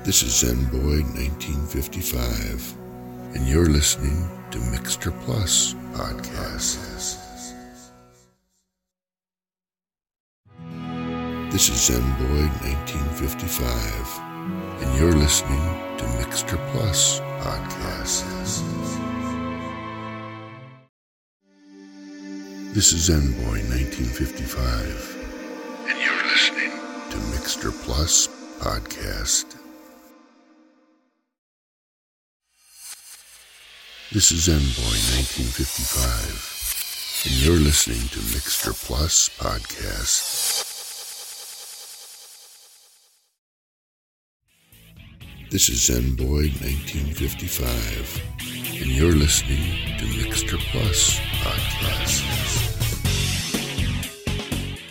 This is ZenBoy 1955, and you're listening to Mixter Plus Podcast. This is ZenBoy 1955, and you're listening to Mixter Plus Podcast. This is ZenBoy 1955, and you're listening to Mixter Plus Podcast. This is ZenBoy 1955, and you're listening to Mixter Plus Podcast. This is ZenBoy 1955, and you're listening to Mixter Plus Podcast.